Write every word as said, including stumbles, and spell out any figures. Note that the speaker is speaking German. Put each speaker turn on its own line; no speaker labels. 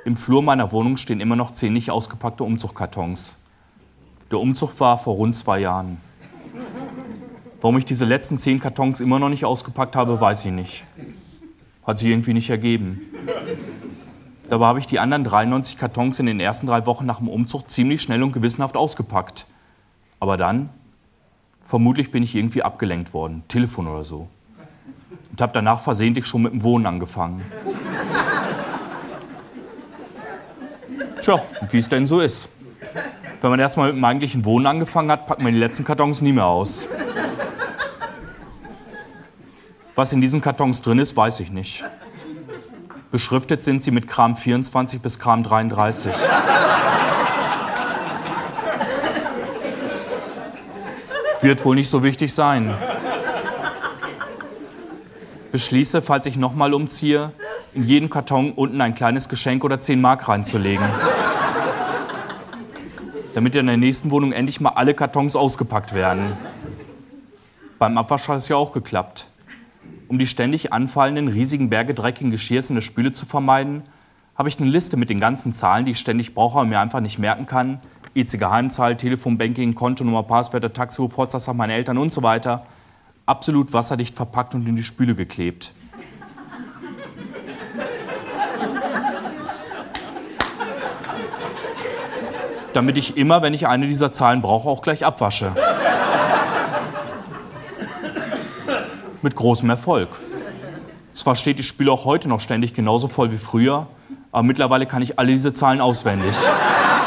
Im Flur meiner Wohnung stehen immer noch zehn nicht ausgepackte Umzugkartons. Der Umzug war vor rund zwei Jahren. Warum ich diese letzten zehn Kartons immer noch nicht ausgepackt habe, weiß ich nicht. Hat sich irgendwie nicht ergeben. Dabei habe ich die anderen dreiundneunzig Kartons in den ersten drei Wochen nach dem Umzug ziemlich schnell und gewissenhaft ausgepackt. Aber dann, vermutlich bin ich irgendwie abgelenkt worden, Telefon oder so. Und habe danach versehentlich schon mit dem Wohnen angefangen. Tja, wie es denn so ist. Wenn man erstmal mit dem eigentlichen Wohnen angefangen hat, packt man die letzten Kartons nie mehr aus. Was in diesen Kartons drin ist, weiß ich nicht. Beschriftet sind sie mit Kram vierundzwanzig bis Kram dreiunddreißig. Wird wohl nicht so wichtig sein. Beschließe, falls ich nochmal umziehe, in jedem Karton unten ein kleines Geschenk oder zehn Mark reinzulegen. Damit in der nächsten Wohnung endlich mal alle Kartons ausgepackt werden. Beim Abwasch hat es ja auch geklappt. Um die ständig anfallenden riesigen Berge dreckigen Geschirrs in der Spüle zu vermeiden, habe ich eine Liste mit den ganzen Zahlen, die ich ständig brauche und mir einfach nicht merken kann. E C-Geheimzahl, Telefonbanking, Kontonummer, Passwörter, Taxi, Geburtstag meiner Eltern und so weiter. Absolut wasserdicht verpackt und in die Spüle geklebt. Damit ich immer, wenn ich eine dieser Zahlen brauche, auch gleich abwasche. Mit großem Erfolg. Zwar steht die Spüle auch heute noch ständig genauso voll wie früher, aber mittlerweile kann ich alle diese Zahlen auswendig.